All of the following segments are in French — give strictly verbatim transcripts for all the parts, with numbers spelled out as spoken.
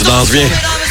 tu danses bien.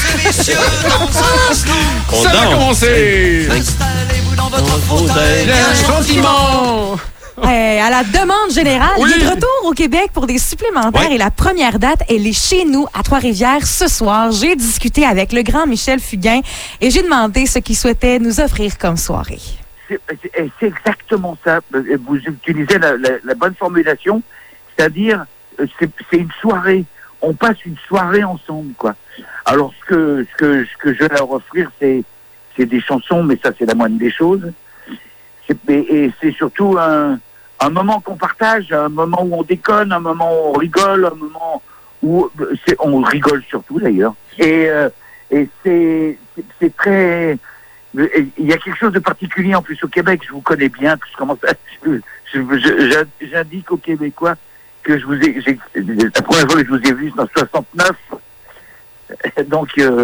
On Ça va danse. commencer! Installez-vous dans votre fauteuil. Le sentiment! Euh, à la demande générale, Oui. il est de retour au Québec pour des supplémentaires Ouais. et la première date, elle est chez nous à Trois-Rivières ce soir. J'ai discuté avec le grand Michel Fugain et j'ai demandé ce qu'il souhaitait nous offrir comme soirée. C'est c'est- c'est exactement ça. Vous utilisez la, la- la bonne formulation, c'est-à-dire euh, c'est c'est une soirée. On passe une soirée ensemble, quoi. Alors ce que ce que ce que je vais leur offrir, c'est c'est des chansons, mais ça c'est la moindre des choses. C'est- Et, et c'est surtout un un moment qu'on partage, un moment où on déconne, un moment où on rigole, un moment où c'est, on rigole surtout d'ailleurs. Et euh, et c'est c'est- c'est très il y a quelque chose de particulier en plus au Québec, je vous connais bien, que je commence à, je, je- je- j'indique aux Québécois que je vous ai, j'ai, la première fois que je vous ai vu, c'est en soixante-neuf, donc euh,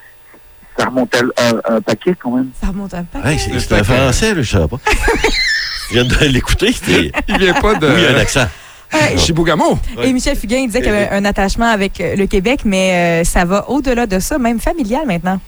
ça remonte à un, un paquet quand même. Ça remonte un peu. Hey, c'est, c'est un français, là, je savais pas. Je viens de l'écouter. C'est... Il vient pas de Oui, il y a un accent. Chibougamau. Et Michel Fugain, il disait qu'il y avait un attachement avec euh, le Québec, mais euh, ça va au-delà de ça, même familial maintenant.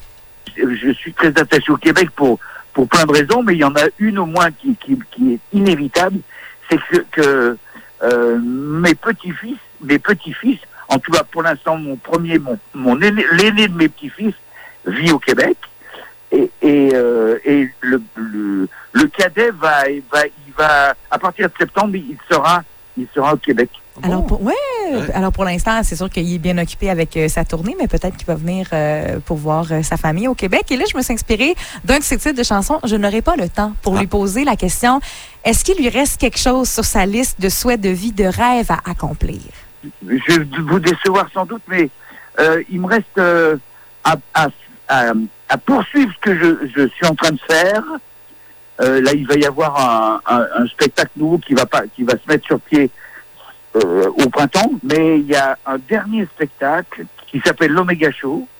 Je suis très attaché au Québec pour, pour plein de raisons, mais il y en a une au moins qui, qui, qui est inévitable, c'est que, que euh, mes petits-fils, mes petits-fils, en tout cas pour l'instant mon premier, mon, mon aîné, l'aîné de mes petits-fils vit au Québec, et, et, euh, et le, le, le cadet va, il va, il va, à partir de septembre, il sera, il sera au Québec. Alors pour, ouais, Ouais. alors pour l'instant, c'est sûr qu'il est bien occupé avec euh, sa tournée, mais peut-être qu'il va venir euh, pour voir euh, sa famille au Québec. Et là, je me suis inspirée d'un de ses titres de chansons. Je n'aurai pas le temps pour Ah. lui poser la question, est-ce qu'il lui reste quelque chose sur sa liste de souhaits de vie, de rêves à accomplir? Je vais vous décevoir sans doute, mais euh, il me reste euh, à, à, à, à poursuivre ce que je, je suis en train de faire. Euh, là, il va y avoir un, un, un spectacle nouveau qui va pas, qui va se mettre sur pied euh, au printemps, mais il y a un dernier spectacle qui s'appelle l'Omega Show.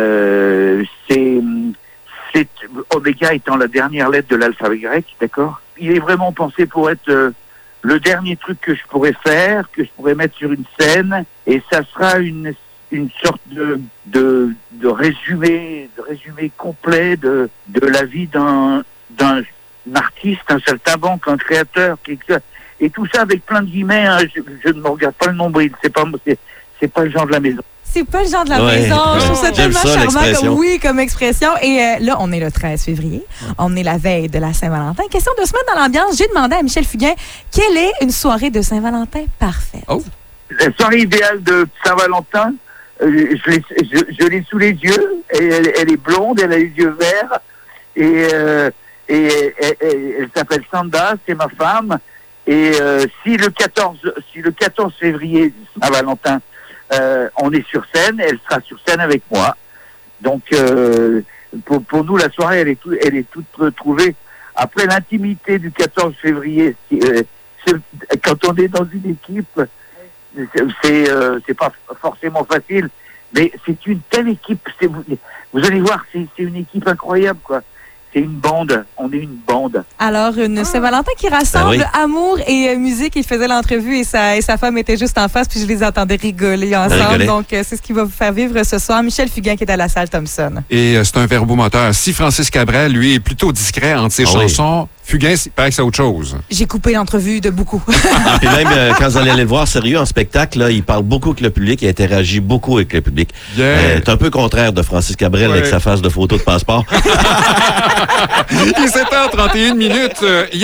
Euh, c'est, c'est Omega étant la dernière lettre de l'alphabet grec, d'accord. Il est vraiment pensé pour être euh, le dernier truc que je pourrais faire, que je pourrais mettre sur une scène, et ça sera une une sorte de de, de résumé, de résumé complet de de la vie d'un d'un artiste, un saltimbanque, un créateur, quelque, et tout ça avec plein de guillemets. Hein, je, je ne me regarde pas le nombril, c'est pas c'est c'est pas le genre de la maison. C'est pas le genre de la Ouais. maison. Je trouve ça J'aime tellement ça, charmant l'expression. comme oui, comme expression. Et euh, là, on est le treize février. On est la veille de la Saint-Valentin. Question de se mettre dans l'ambiance. J'ai demandé à Michel Fugain quelle est une soirée de Saint-Valentin parfaite. Oh. La soirée idéale de Saint-Valentin, euh, je, l'ai, je, je l'ai sous les yeux, et elle, elle est blonde, elle a les yeux verts, et, euh, et, et- et- elle s'appelle Sanda, c'est ma femme, et euh, si le quatorze, si le quatorze février, Saint-Valentin, euh, on est sur scène, elle sera sur scène avec moi. Donc, euh, pour, pour nous, la soirée, elle est, tout, elle est toute trouvée. Après l'intimité du quatorze février, si, euh, c'est- quand on est dans une équipe, c'est euh, c'est pas forcément facile, mais c'est une telle équipe. C'est, vous, vous allez voir, c'est c'est une équipe incroyable, quoi. C'est une bande. On est une bande. Alors, une Saint-Valentin qui rassemble Ben oui. amour et euh, musique. Il faisait l'entrevue et sa, et sa femme était juste en face, puis je les entendais rigoler ensemble. Rigoler. Donc, euh, c'est ce qui va vous faire vivre ce soir. Michel Fugain qui est à la salle Thompson. Et euh, c'est un verbomoteur. Si Francis Cabrel, lui, est plutôt discret entre ses Ah oui. chansons, Fugain, il paraît que c'est autre chose. J'ai coupé l'entrevue de beaucoup. Puis même euh, quand vous allez aller le voir sérieux en spectacle, là, il parle beaucoup avec le public, il interagit beaucoup avec le public. Bien. Euh, c'est un peu contraire de Francis Cabrel Ouais. avec sa face de photo de passeport. Il est sept heures trente et une minutes. Euh,